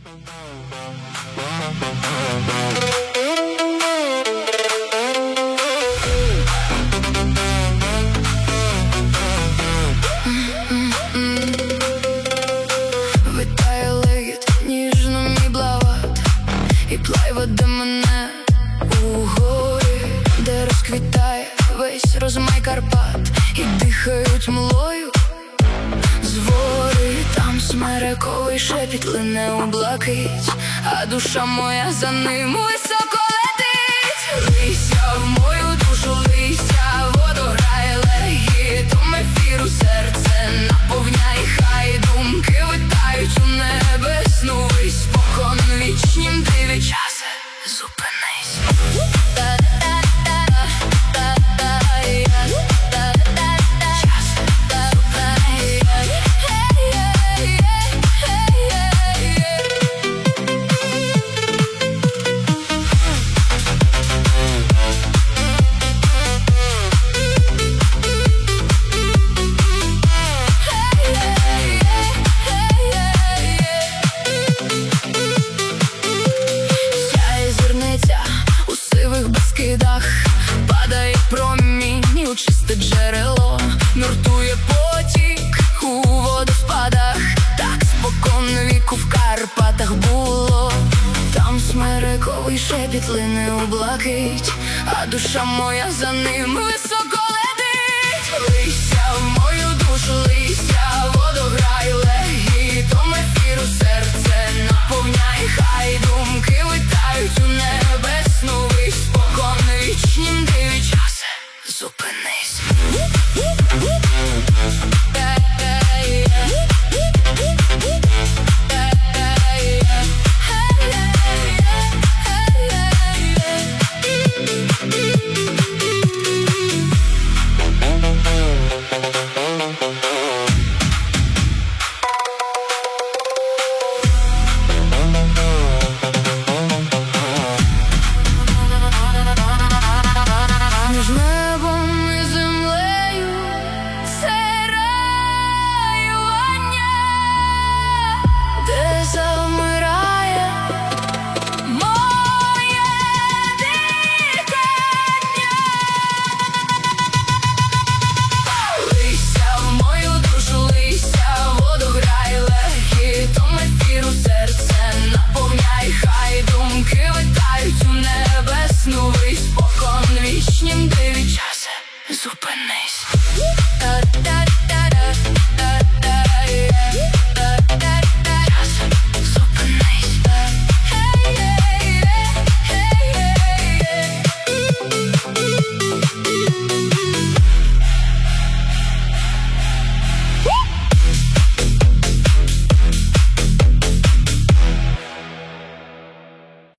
Вітає легіт, ніжно мій блават, і плай веде мене у горі, де розквітає весь розмай Карпат, і дихають млою звори. Там смерековий шепіт лине у блакить, а душа моя за ним високо летить. Лися в мою душу, лися, воду грає легітом ефіру, серце наповняй, хай думки витають у небесну вись, спокон вічнім диві часе, зупинись. У сивих безкидах падає промінь у чисте джерело, нуртує потік у водоспадах. Так спокон віку в Карпатах було. Там смерековий шепіт лине у блакить, а душа моя за ним високо летить. Лися в мою душу, лися,